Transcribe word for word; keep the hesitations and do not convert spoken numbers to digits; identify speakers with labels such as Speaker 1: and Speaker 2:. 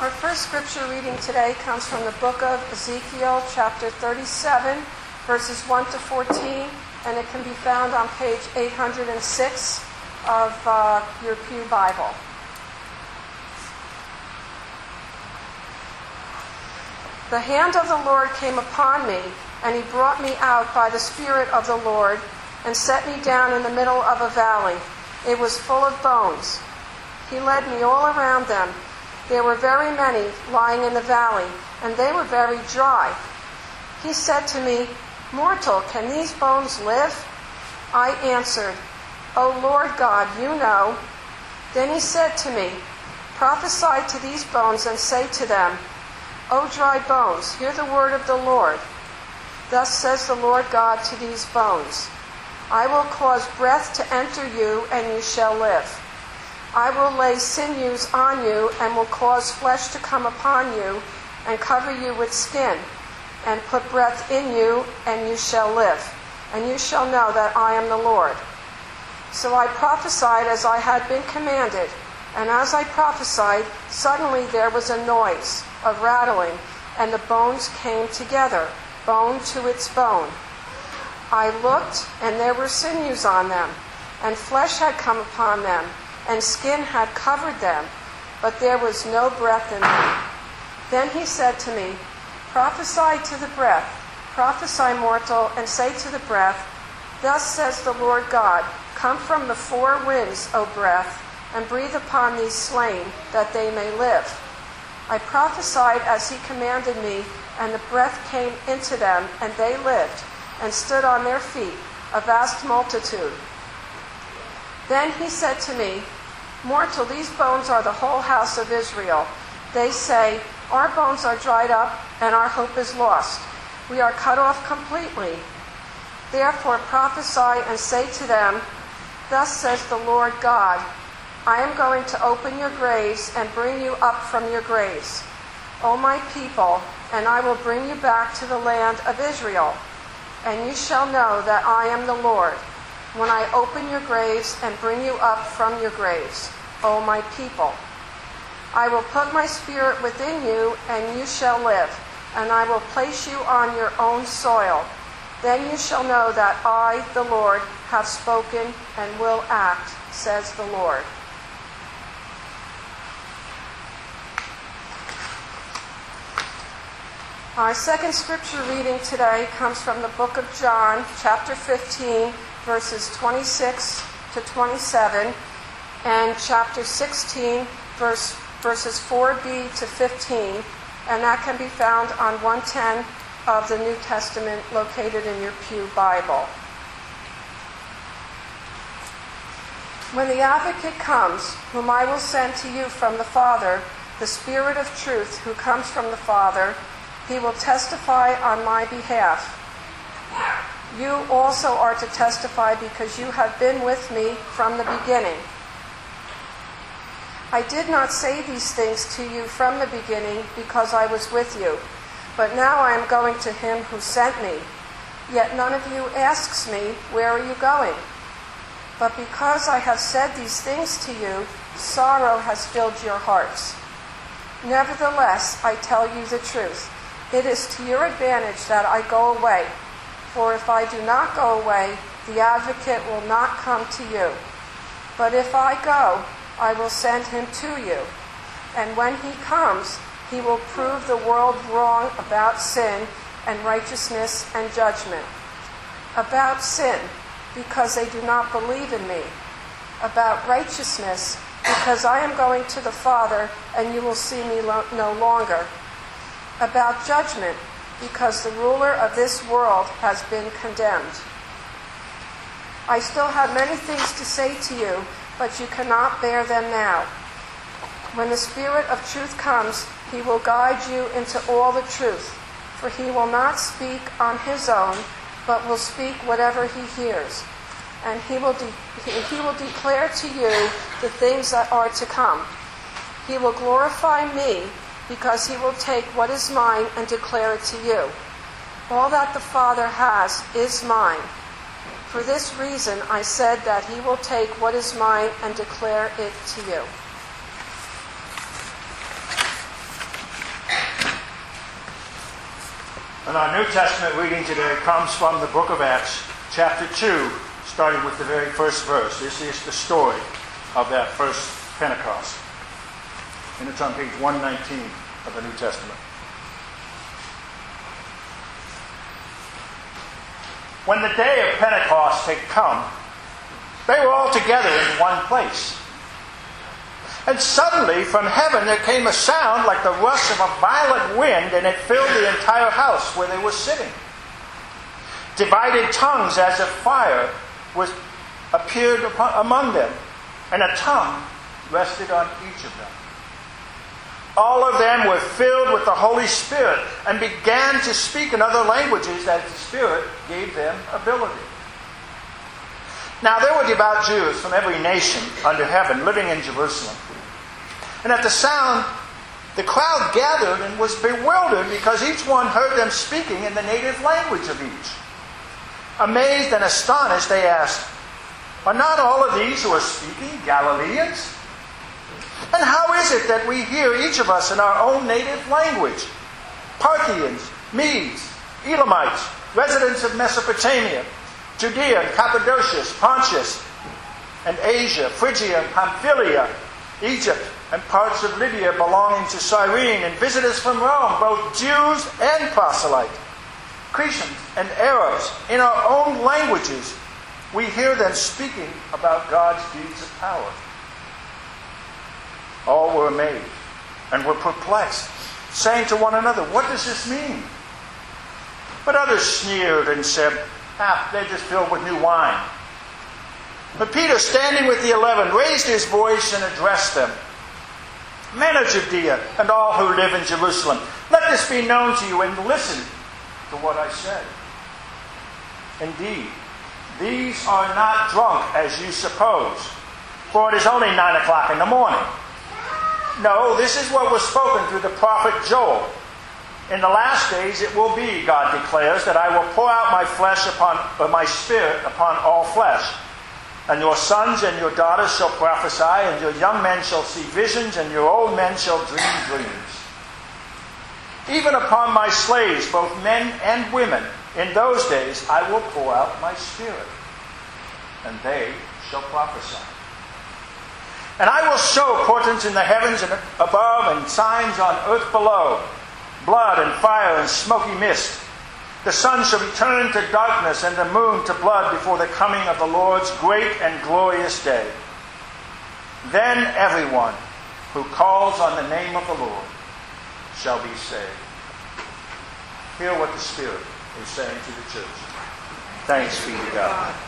Speaker 1: Our first scripture reading today comes from the book of Ezekiel, chapter thirty-seven, verses one to fourteen, and it can be found on page eight hundred six of uh, your Pew Bible. The hand of the Lord came upon me, and he brought me out by the Spirit of the Lord, and set me down in the middle of a valley. It was full of bones. He led me all around them. There were very many lying in the valley, and they were very dry. He said to me, "Mortal, can these bones live?" I answered, "O Lord God, you know." Then he said to me, "Prophesy to these bones and say to them, O dry bones, hear the word of the Lord. Thus says the Lord God to these bones, I will cause breath to enter you, and you shall live. I will lay sinews on you, and will cause flesh to come upon you, and cover you with skin, and put breath in you, and you shall live. And you shall know that I am the Lord." So I prophesied as I had been commanded, and as I prophesied, suddenly there was a noise of rattling, and the bones came together, bone to its bone. I looked, and there were sinews on them, and flesh had come upon them, and skin had covered them, but there was no breath in them. Then he said to me, "Prophesy to the breath, prophesy, mortal, and say to the breath, Thus says the Lord God, Come from the four winds, O breath, and breathe upon these slain, that they may live." I prophesied as he commanded me, and the breath came into them, and they lived, and stood on their feet, a vast multitude. Then he said to me, "Mortal, these bones are the whole house of Israel. They say, Our bones are dried up, and our hope is lost. We are cut off completely. Therefore prophesy and say to them, Thus says the Lord God, I am going to open your graves and bring you up from your graves, O my people, and I will bring you back to the land of Israel. And you shall know that I am the Lord, when I open your graves and bring you up from your graves, O my people. I will put my spirit within you, and you shall live, and I will place you on your own soil. Then you shall know that I, the Lord, have spoken and will act, says the Lord." Our second scripture reading today comes from the book of John, chapter fifteen, verses twenty-six to twenty-seven, and chapter sixteen, verse, verses four b to fifteen, and that can be found on one ten of the New Testament located in your Pew Bible. "When the Advocate comes, whom I will send to you from the Father, the Spirit of truth who comes from the Father, he will testify on my behalf. You also are to testify because you have been with me from the beginning. I did not say these things to you from the beginning because I was with you, but now I am going to him who sent me. Yet none of you asks me, Where are you going? But because I have said these things to you, sorrow has filled your hearts. Nevertheless, I tell you the truth. It is to your advantage that I go away. For if I do not go away, the Advocate will not come to you. But if I go, I will send him to you. And when he comes, he will prove the world wrong about sin and righteousness and judgment. About sin, because they do not believe in me. About righteousness, because I am going to the Father, and you will see me lo- no longer. About judgment, because the ruler of this world has been condemned. I still have many things to say to you, but you cannot bear them now. When the Spirit of truth comes, he will guide you into all the truth, for he will not speak on his own, but will speak whatever he hears. And he will, de- he will declare to you the things that are to come. He will glorify me, because he will take what is mine and declare it to you. All that the Father has is mine. For this reason I said that he will take what is mine and declare it to you.
Speaker 2: And our New Testament reading today comes from the book of Acts, chapter two, starting with the very first verse. This is the story of that first Pentecost. And it's on page one nineteen of the New Testament. When the day of Pentecost had come, they were all together in one place. And suddenly from heaven there came a sound like the rush of a violent wind, and it filled the entire house where they were sitting. Divided tongues as of fire was appeared upon, among them, and a tongue rested on each of them. All of them were filled with the Holy Spirit and began to speak in other languages as the Spirit gave them ability. Now there were devout Jews from every nation under heaven living in Jerusalem. And at the sound, the crowd gathered and was bewildered because each one heard them speaking in the native language of each. Amazed and astonished, they asked, "Are not all of these who are speaking Galileans? And how is it that we hear each of us in our own native language? Parthians, Medes, Elamites, residents of Mesopotamia, Judea and Cappadocia, Pontus and Asia, Phrygia and Pamphylia, Egypt and parts of Libya belonging to Cyrene, and visitors from Rome, both Jews and proselytes, Cretans and Arabs, in our own languages, we hear them speaking about God's deeds of power." All were amazed and were perplexed, saying to one another, "What does this mean?" But others sneered and said, "Ah, they're just filled with new wine." But Peter, standing with the eleven, raised his voice and addressed them. "Men of Judea and all who live in Jerusalem, let this be known to you, and listen to what I say. Indeed, these are not drunk as you suppose, for it is only nine o'clock in the morning. No, this is what was spoken through the prophet Joel. In the last days it will be, God declares, that I will pour out my flesh upon, or my spirit upon all flesh. And your sons and your daughters shall prophesy, and your young men shall see visions, and your old men shall dream dreams. Even upon my slaves, both men and women, in those days I will pour out my spirit, and they shall prophesy. And I will show portents in the heavens and above, and signs on earth below, blood and fire and smoky mist. The sun shall be turned to darkness and the moon to blood before the coming of the Lord's great and glorious day. Then everyone who calls on the name of the Lord shall be saved." Hear what the Spirit is saying to the church. Thanks be to God.